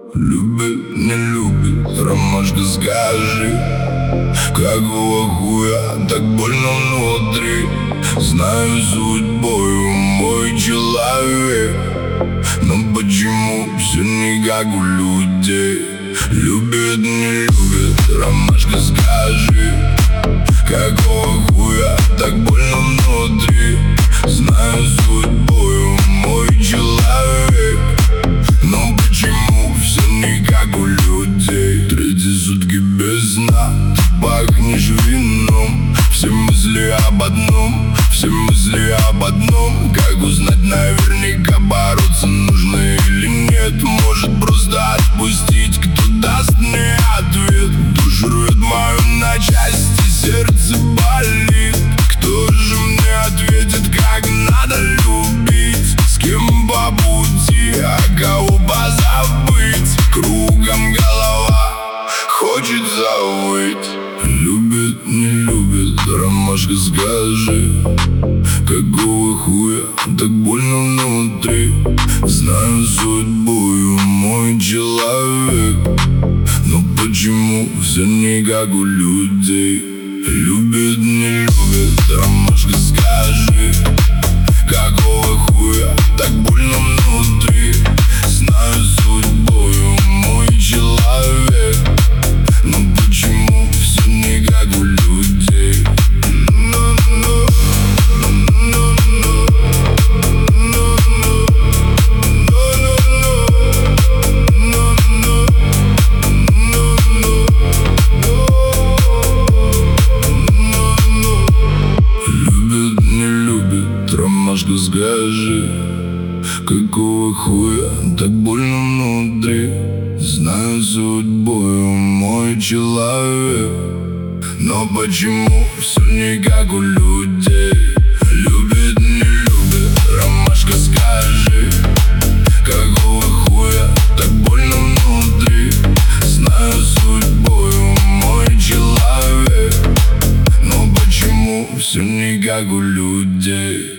Любит, не любит, ромашка, скажи, какого хуя так больно внутри? Знаю судьбою, мой человек, но почему все не как у людей? Любит, не любит, ромашка, скажи, какого хуя так больно внутри? Знаю судьбою, мой человек, но почему все не как у людей? Третьи сутки без сна, ты пахнешь вином. Все мысли об одном, все мысли об одном. Как узнать наверняка, бороться нужно или нет? Может просто отпустить, кто даст мне ответ? Душу рвет мою на части, сердце болит. Кто же мне ответит, как надо любить? С кем по пути, а кого позабыть? Кругом голова хочет завыть. Любит, не любит, ромашка, скажи, какого хуя так больно внутри? Знаю судьбою, мой человек, но почему все не как у людей? Любит, не любит, ромашка, скажи, какого хуя так больно внутри? Знаю судьбою, мой человек, но почему все не как у людей? Любит, не любит, ромашка, скажи, какого хуя так больно внутри? Знаю судьбою, мой человек, но почему все не как у людей? Любит, не любит, ромашка, скажи, какого хуя так больно внутри? Знаю судьбою, мой человек, но почему все не как у людей?